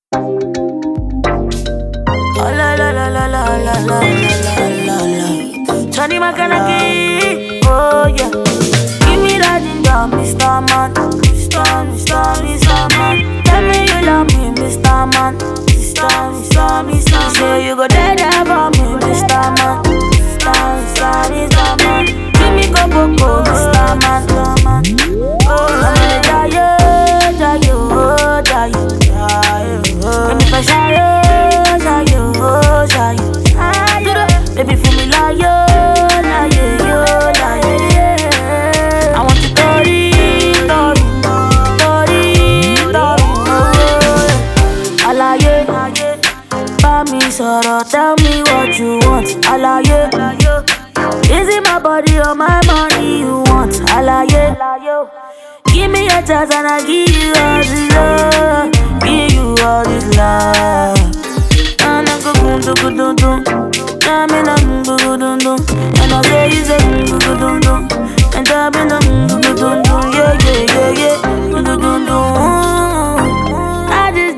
Oh la la la la la la la la la la. Johnny Makanaki, oh yeah. Give me that ginger, Mr. Man, Mr. Man. Tell me you love me, Mr. Man, Mr. Say you go there for me, Mr. Man, Mr. Man. Give me go, Mr. Man. Oh, I'm gonna die, die. Let me pass baby, for me like yo. I want to tori. Alaye, buy me sorrow, tell me what you want. Alaye, is it my body or my money you want? Alaye, give me a chance and I give you all this love. Give you all this love. And I go do. I'm in a do. And I say you say do. And I'm in a do. Yeah. Do. I just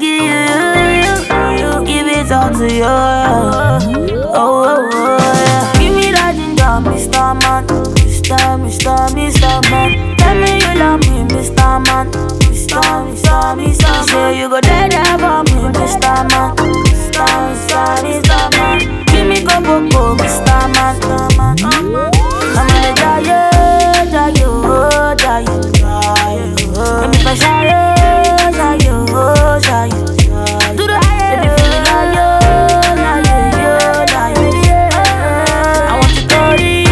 give it all to you. Oh, yeah. Give me that ginger, Mr. Man, Mr. Man. Tell me you love me, Mr. Man, Mr. Say you go there for me, Mr. Man, Mr. Man. Give me go, Mr. Man. I'm gonna die. Let me pass do the baby feel me like yo. I want to tori.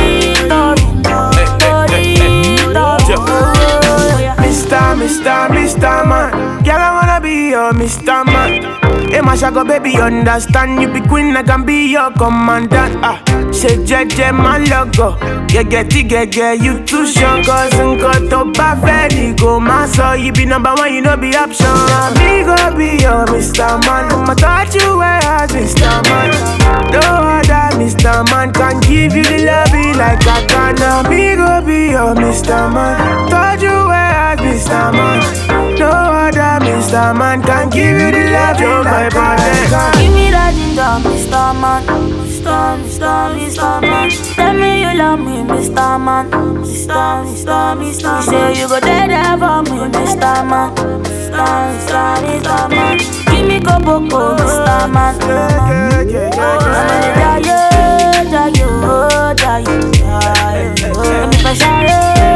Mr. Man. Girl, I wanna be your Mr. Man. Hey, my shago baby, understand. You be queen, I can be your commandant. Say JJ, my logo. Get, you too strong. Cause I'm got to buy go. My soul, you be number one, you know be option. Me go be your Mr. Man. I'ma touch you where I Mr. Man. No other Mr. Man can give you the love like I can. Now me go be your Mr. Man. Touch you where I Mr. Man. No other Mr. Man can give you the love like I can. Give me that ginger, Mr. Man, Mr. Man. Tell me you love me, Mr. Man, Mr. Say you go there for me, Mr. Man, Mr. Man. Give me go, Mr. Man. I'm gonna die. Let me pass